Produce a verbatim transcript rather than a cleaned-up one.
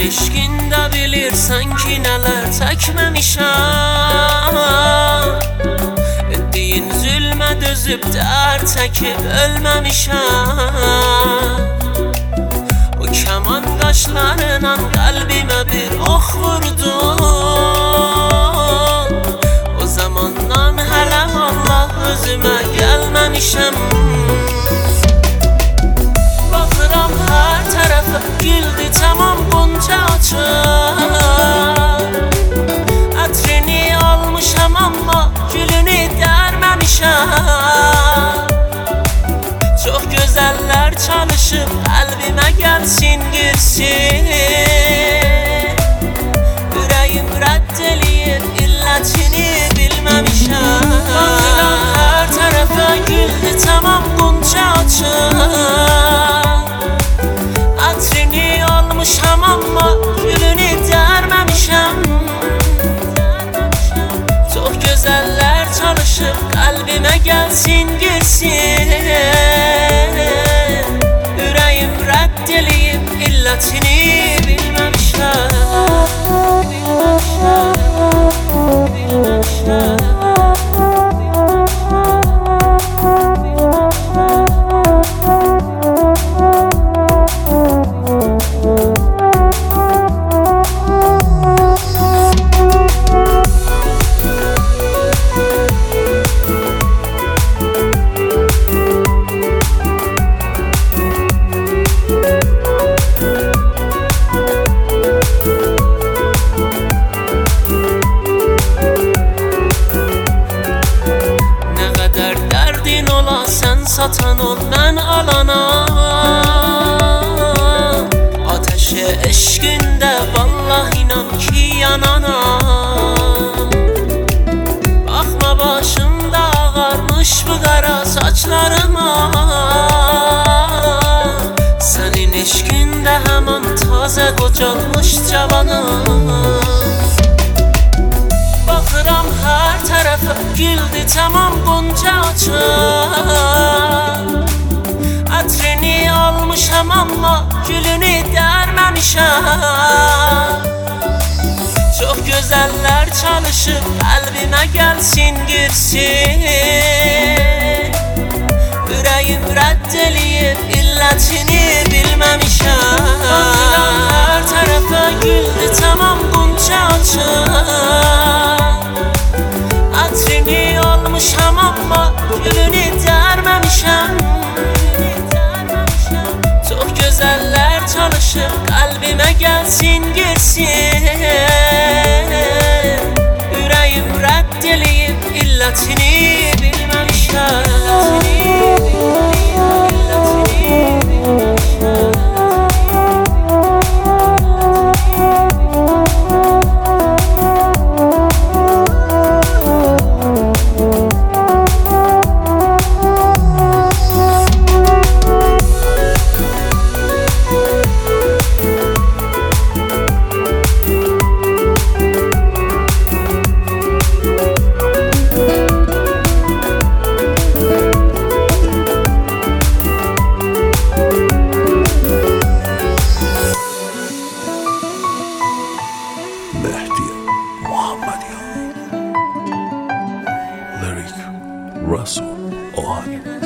eşkində bilirsən ki, nələr çəkməmişəm. Etdiyin zülmə dözüb dər çəkib ölməmişəm. O kəman qaşlarla qəlbimə bir ox vurdun. O zamandan hələ Allah özümə gəlməmişəm. Baxıram hər tərəfə güldü tamam qonca açır. Ətrini almışam amma gülünü dərməmişəm. Çox gözəllər çalışıb qəlbimə gəlsin girsin. Ürəyim rədd eləyib illətini bilməmişəm. Baxıram hər tərəfə güldü tamam qonca açır. Ətrini almışam amma gülünü dərməmişəm. Çox gözəllər çalışıb qəlbimə gəlsin girsin. Ürəyim rədd eləyib illətini bilməmişəm. Bilməmişəm, bilməmişəm. Sən satan ol, mən alanam. Ateşi eşqində vallah inan ki yananam. Baxma başımda ağarmış bu qara saçlarıma. Sənin eşqində həman tazə qocalmış cavanam. Baxıram hər tərəfə güldü tamam qonca açır. Ətrini almışam amma gülünü dərməmişəm. Çox gözəllər çalışıb qəlbimə gəlsin girsin. Ürəyim rədd eləyib illətini bilməmişəm. Baxıram hər tərəfə güldü tamam qonca açır. Ətrini almışam amma gülünü dərməmişəm. Çox gözəllər çalışıb qəlbimə gəlsin girsin. Ürəyim rədd eləyib illətini bilməmişəm. Lyric Russell on